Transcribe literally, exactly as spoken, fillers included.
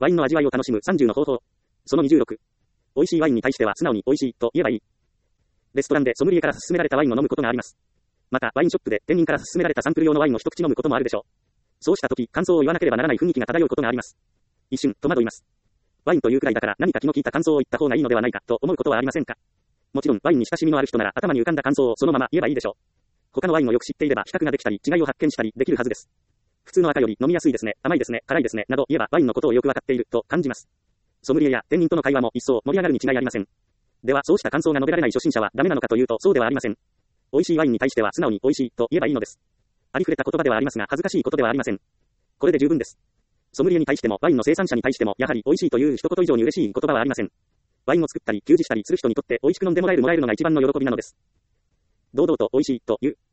ワインの味わいを楽しむさんじゅうの方法。そのにじゅうろく。美味しいワインに対しては素直に美味しいと言えばいい。レストランでソムリエから勧められたワインを飲むことがあります。また、ワインショップで店員から勧められたサンプル用のワインを一口飲むこともあるでしょう。そうした時、感想を言わなければならない雰囲気が漂うことがあります。一瞬、戸惑います。ワインというくらいだから何か気の利いた感想を言った方がいいのではないかと思うことはありませんか。もちろん、ワインに親しみのある人なら頭に浮かんだ感想をそのまま言えばいいでしょう。他のワインをよく知っていれば比較ができたり、違いを発見したりできるはずです。普通の赤より飲みやすいですね、甘いですね、辛いですね、など言えばワインのことをよくわかっていると感じます。ソムリエや店員との会話も一層盛り上がるに違いありません。では、そうした感想が述べられない初心者はダメなのかというとそうではありません。美味しいワインに対しては素直に美味しいと言えばいいのです。ありふれた言葉ではありますが恥ずかしいことではありません。これで十分です。ソムリエに対してもワインの生産者に対してもやはり美味しいという一言以上に嬉しい言葉はありません。ワインを作ったり給仕したりする人にとって美味しく飲んでもらえるもらえるのが一番の喜びなのです。堂々と美味しいという